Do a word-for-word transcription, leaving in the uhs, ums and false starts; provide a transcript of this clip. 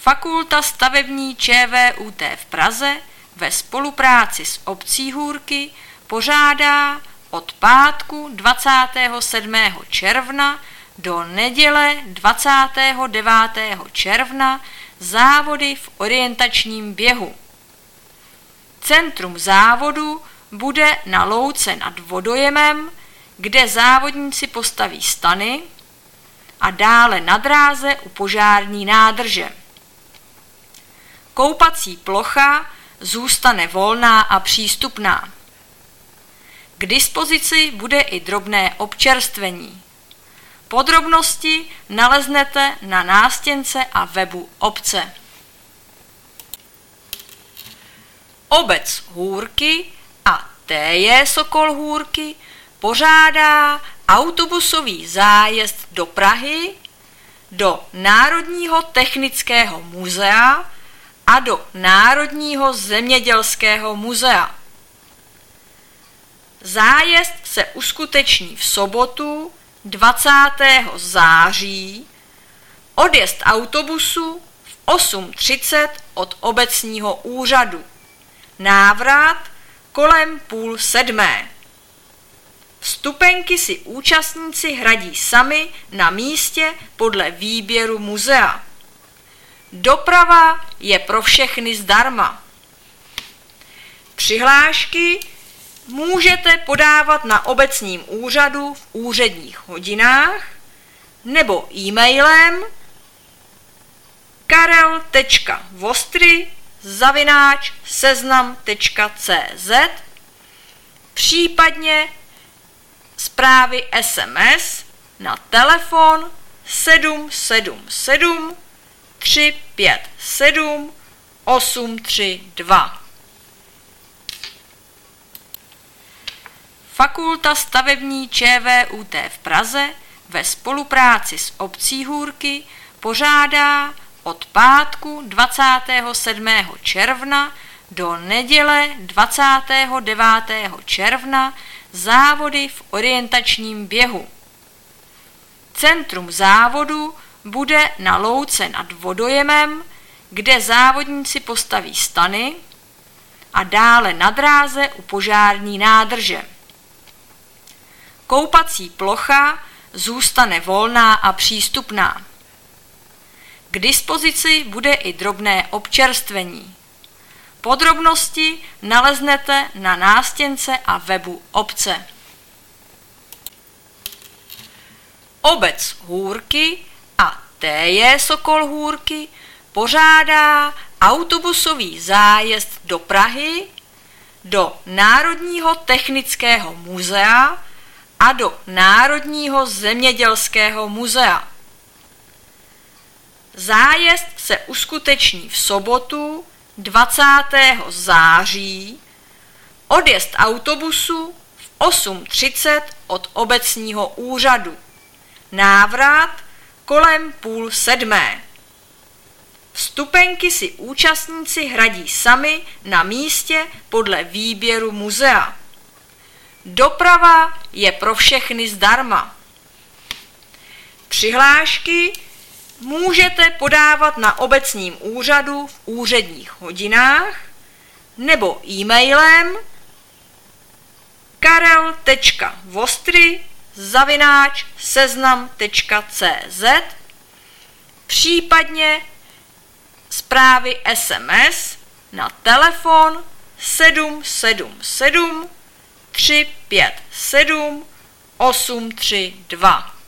Fakulta stavební ČVUT v Praze ve spolupráci s obcí Hůrky pořádá od pátku dvacátého sedmého června do neděle dvacátého devátého června závody v orientačním běhu. Centrum závodu bude na louce nad vodojemem, kde závodníci postaví stany, a dále na dráze u požární nádrže. Koupací plocha zůstane volná a přístupná. K dispozici bude i drobné občerstvení. Podrobnosti naleznete na nástěnce a webu obce. Obec Hůrky a T J Sokol Hůrky pořádá autobusový zájezd do Prahy, do Národního technického muzea a do Národního zemědělského muzea. Zájezd se uskuteční v sobotu dvacátého září, odjezd autobusu v osm třicet od obecního úřadu, návrat kolem půl sedmé. Vstupenky si účastníci hradí sami na místě podle výběru muzea. Doprava je pro všechny zdarma. Přihlášky můžete podávat na obecním úřadu v úředních hodinách nebo e-mailem karel tečka vostry zavináč seznam tečka cé zet, případně zprávy es em es na telefon sedm sedm sedm tři pět sedm osm tři dva. Fakulta stavební ČVUT v Praze ve spolupráci s obcí Hůrky pořádá od pátku dvacátého sedmého června do neděle dvacátého devátého června závody v orientačním běhu. Centrum závodu bude na louce nad vodojemem, kde závodníci postaví stany, a dále na dráze u požární nádrže. Koupací plocha zůstane volná a přístupná. K dispozici bude i drobné občerstvení. Podrobnosti naleznete na nástěnce a webu obce. Obec Hůrky a T J Sokol Hůrky pořádá autobusový zájezd do Prahy, do Národního technického muzea a do Národního zemědělského muzea. Zájezd se uskuteční v sobotu dvacátého září, odjezd autobusu v osm třicet od obecního úřadu, návrat kolem půl sedmé. Vstupenky si účastníci hradí sami na místě podle výběru muzea. Doprava je pro všechny zdarma. Přihlášky můžete podávat na obecním úřadu v úředních hodinách nebo e-mailem karel tečka vostry zavináč seznam tečka cé zet, případně zprávy es em es na telefon sedm sedm sedm tři pět sedm osm tři dva.